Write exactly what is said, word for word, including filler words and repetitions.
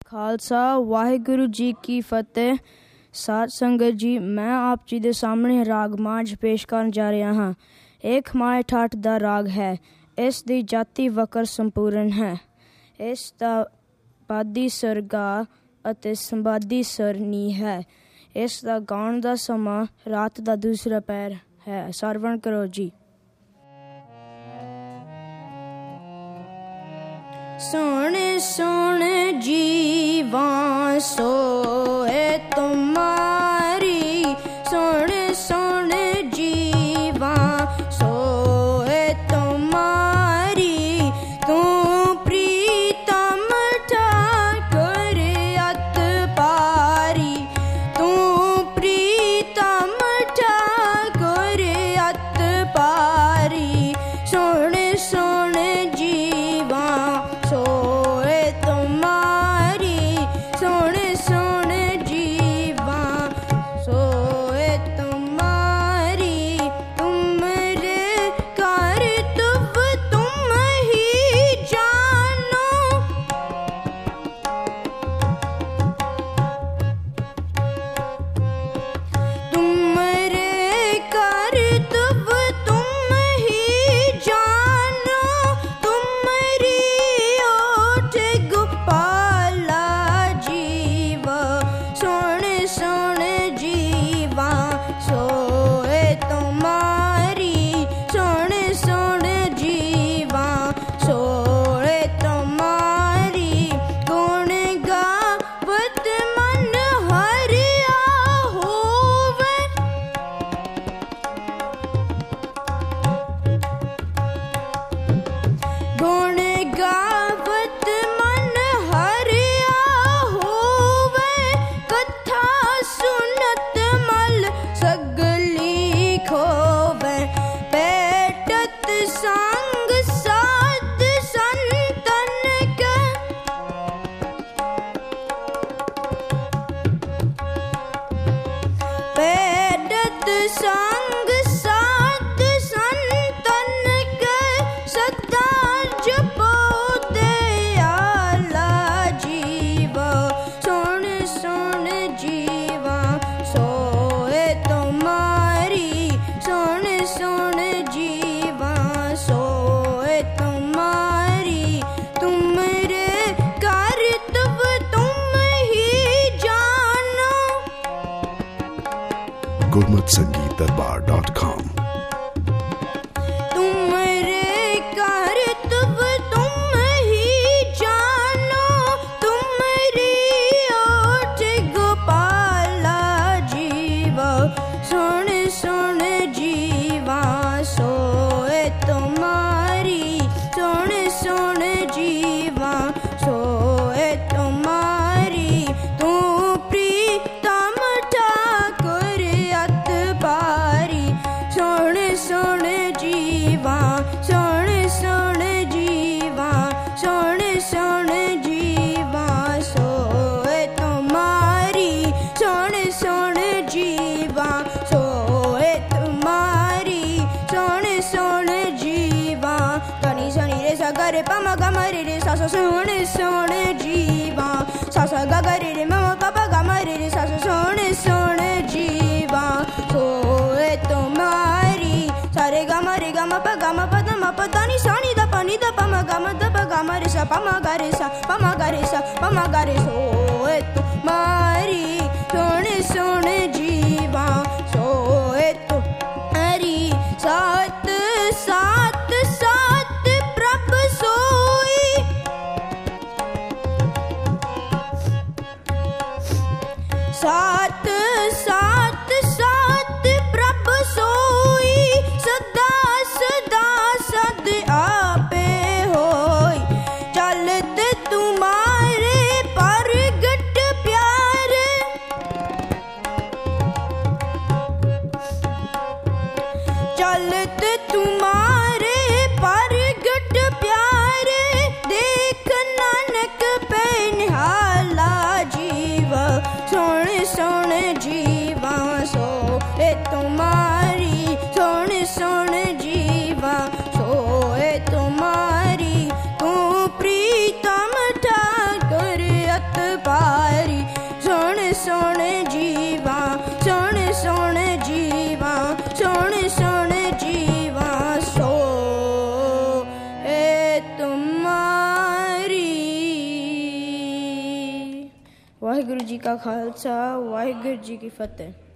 खालसा वाहिगुरु जी की फतेह। साध संगत जी, मैं आप जी ਦੇ ਸਾਹਮਣੇ ਰਾਗ ਮਾਝ ਪੇਸ਼ ਕਰਨ ਜਾ ਰਿਹਾ ਹਾਂ। ਇੱਕ ਮਾਏ ਠਾਠ ਦਾ ਰਾਗ ਹੈ। ਇਸ ਦੀ ਜਾਤੀ ਵਕਰ ਸੰਪੂਰਨ ਹੈ। ਇਸ ਦਾ ਪਾਦੀ ਸਰ ਗਾ ਅਤੇ ਸੰਬਾਦੀ ਸਰ ਨੀ ਹੈ। ਇਸ ਦਾ ਗਾਉਣ ਦਾ ਸਮਾਂ ਰਾਤ ਦਾ ਦੂਸਰਾ ਪਹਿਰ ਹੈ। ਸਰਵਣ ਕਰੋ ਜੀ। सुन सुन जीवा सोए तुम्हारी, सुन सुन जीवा सोए तुम्हारी। तू प्रीतम ठाकुर अत पारी, तू प्रीतम ठाकुर अत पारी। सुन सुन जीवा सोए तुम्हारी, सुन सुन जीवा सोए तुम्हारी। तुमरे कर्तव्य तुम ही जानो, तुमरे कर्तव्य तुम ही जानो। तुमरी ओट गोपाला जीव, सुन सुन जीवा सोए तुम्हारी, सुन सुन जीवा सोए तुम्हारी। गुण गावत मन हरिया होवे, गुण गावत मन हरिया होवे। कथा सुनत मल सगली खोवे, बैठत संग साध संतन के। बैठत संग साध संतन के, सदा जपो दयाला जीव। सुन सुन जीवा सोए तुम्हारी, सुन सुन जीवा सोए तुम्हारी। तुमरे कर्तव्य तुम ही जानो। गुरमत संगीत दरबार डॉट कॉम। तुमरे कर्तव्य तुम ही जानो। तुमरी ओट गोपाला जीव, सुन सुन जीवा सोए तुम्हारी, सुन सुन जीवा सोए तुम्हारी। तू प्रीतम ठाकुर अत पारी, सुन सुन जीवा, सुन सुन जीवा, सुन सुन जीवा सोए तुम्हारी, सुन सुन जीवा सोए तुम्हारी। सुन सुन जीवा तनी सनी रे सा ग रे प म ग म रे रे सा सा। सुन सुन जीवा सा सा ग ग रे रे म म प प ग म रे रे सा सा। सुन सुन जीवा सोए तुम्हारी। सारे ग म रे ग म प ग म प द म प द नि सा नि द प नि द प म ग म द प ग म रे सा प म ग रे सा प म ग रे सा प म ग रे। सोए तुम्हारी, सुन सुन जीवा सोए तुम्हारी। सात सात सात प्रभ सोई, सात सात सात प्रभ सोई। सदा सदा सद आपे होई, चलत तुम्हारे परगट प्यारे। ਵਾਹਿਗੁਰੂ ਜੀ ਕਾ ਖਾਲਸਾ ਵਾਹਿਗੁਰੂ ਜੀ ਕੀ ਫਤਿਹ।